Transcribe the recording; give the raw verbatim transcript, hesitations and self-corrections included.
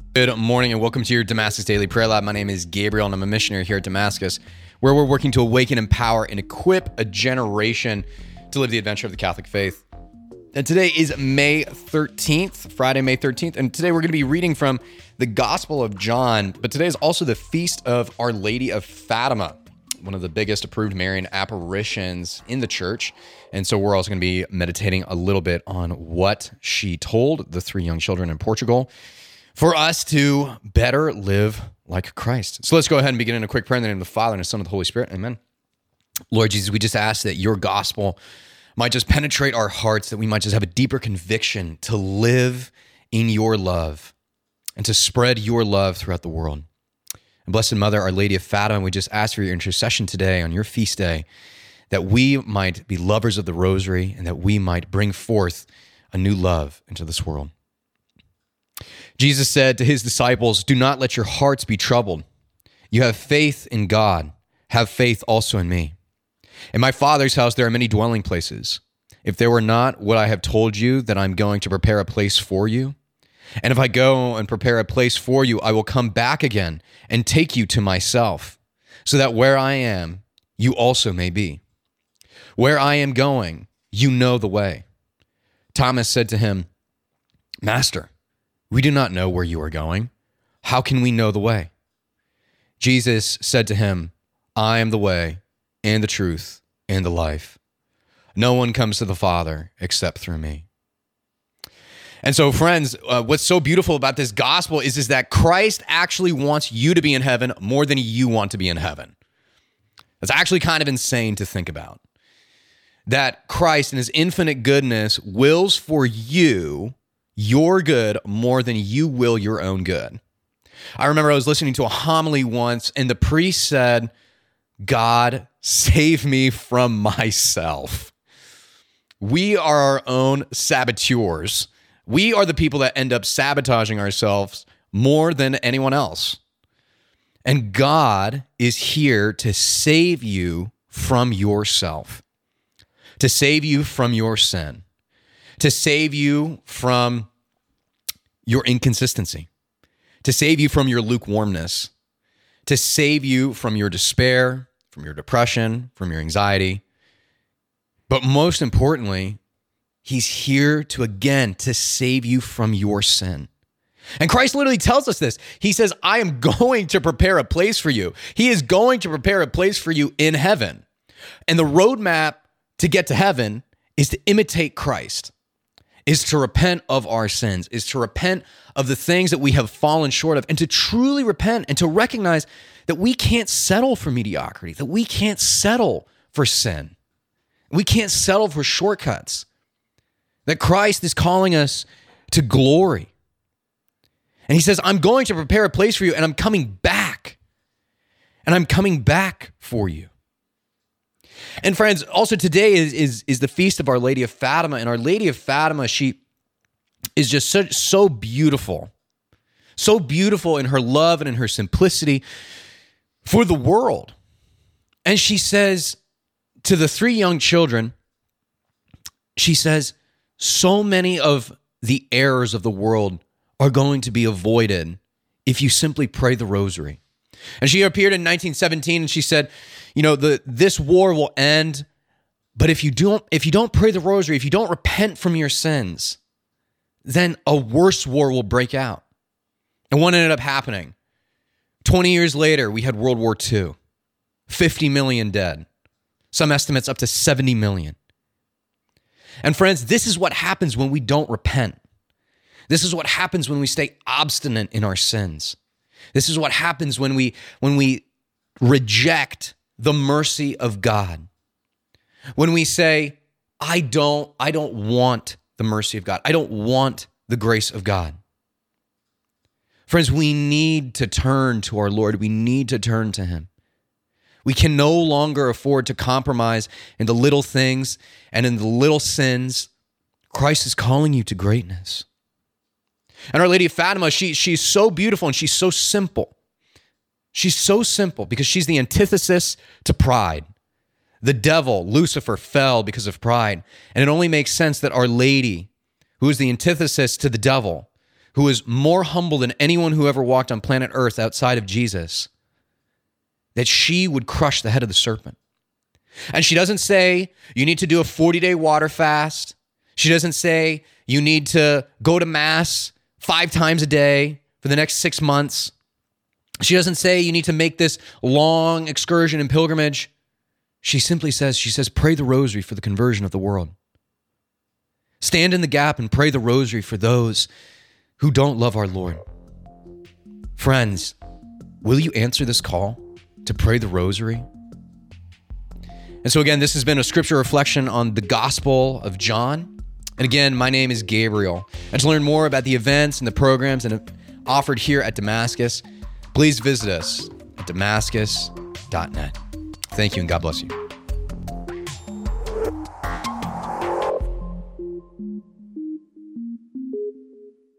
Good morning and welcome to your Damascus Daily Prayer Lab. My name is Gabriel and I'm a missionary here at Damascus, where we're working to awaken, empower, and equip a generation to live the adventure of the Catholic faith. And today is May thirteenth, Friday, May thirteenth, and today we're going to be reading from the Gospel of John, but today is also the feast of Our Lady of Fatima, one of the biggest approved Marian apparitions in the church. And so we're also going to be meditating a little bit on what she told the three young children in Portugal for us to better live like Christ. So let's go ahead and begin in a quick prayer in the name of the Father and the Son and the Holy Spirit. Amen. Lord Jesus, we just ask that your gospel might just penetrate our hearts, that we might just have a deeper conviction to live in your love and to spread your love throughout the world. And Blessed Mother, Our Lady of Fatima, we just ask for your intercession today on your feast day, that we might be lovers of the rosary and that we might bring forth a new love into this world. Jesus said to his disciples, "Do not let your hearts be troubled. You have faith in God. Have faith also in me. In my Father's house there are many dwelling places. If there were not, would I have told you that I'm going to prepare a place for you? And if I go and prepare a place for you, I will come back again and take you to myself, so that where I am, you also may be. Where I am going, you know the way." Thomas said to him, "Master, we do not know where you are going. How can we know the way?" Jesus said to him, "I am the way and the truth and the life. No one comes to the Father except through me." And so, friends, uh, what's so beautiful about this gospel is, is that Christ actually wants you to be in heaven more than you want to be in heaven. That's actually kind of insane to think about. That Christ in his infinite goodness wills for you your good more than you will your own good. I remember I was listening to a homily once and the priest said, "God, save me from myself." We are our own saboteurs. We are the people that end up sabotaging ourselves more than anyone else. And God is here to save you from yourself, to save you from your sin, to save you from your inconsistency, to save you from your lukewarmness, to save you from your despair, from your depression, from your anxiety. But most importantly, he's here to, again, to save you from your sin. And Christ literally tells us this. He says, "I am going to prepare a place for you." He is going to prepare a place for you in heaven. And the roadmap to get to heaven is to imitate Christ, is to repent of our sins, is to repent of the things that we have fallen short of, and to truly repent and to recognize that we can't settle for mediocrity, that we can't settle for sin. We can't settle for shortcuts. That Christ is calling us to glory. And he says, "I'm going to prepare a place for you, and I'm coming back. And I'm coming back for you." And friends, also today is, is, is the feast of Our Lady of Fatima. And Our Lady of Fatima, she is just so, so beautiful. So beautiful in her love and in her simplicity for the world. And she says to the three young children, she says, so many of the errors of the world are going to be avoided if you simply pray the rosary. And she appeared in nineteen seventeen and she said, you know, the this war will end, but if you don't if you don't pray the rosary, if you don't repent from your sins, then a worse war will break out. And what ended up happening? twenty years later, we had World War Two. fifty million dead. Some estimates up to seventy million. And friends, this is what happens when we don't repent. This is what happens when we stay obstinate in our sins. This is what happens when we when we reject the mercy of God. When we say, I don't, I don't want the mercy of God. I don't want the grace of God. Friends, we need to turn to our Lord. We need to turn to him. We can no longer afford to compromise in the little things and in the little sins. Christ is calling you to greatness. And Our Lady of Fatima, she, she's so beautiful and she's so simple. She's so simple because she's the antithesis to pride. The devil, Lucifer, fell because of pride. And it only makes sense that Our Lady, who is the antithesis to the devil, who is more humble than anyone who ever walked on planet Earth outside of Jesus, that she would crush the head of the serpent. And she doesn't say you need to do a forty-day water fast. She doesn't say you need to go to Mass five times a day for the next six months. She doesn't say you need to make this long excursion and pilgrimage. She simply says, she says, pray the rosary for the conversion of the world. Stand in the gap and pray the rosary for those who don't love our Lord. Friends, will you answer this call to pray the rosary? And so again, this has been a scripture reflection on the Gospel of John. And again, my name is Gabriel. And to learn more about the events and the programs that are offered here at Damascus, please visit us at damascus dot net. Thank you and God bless you.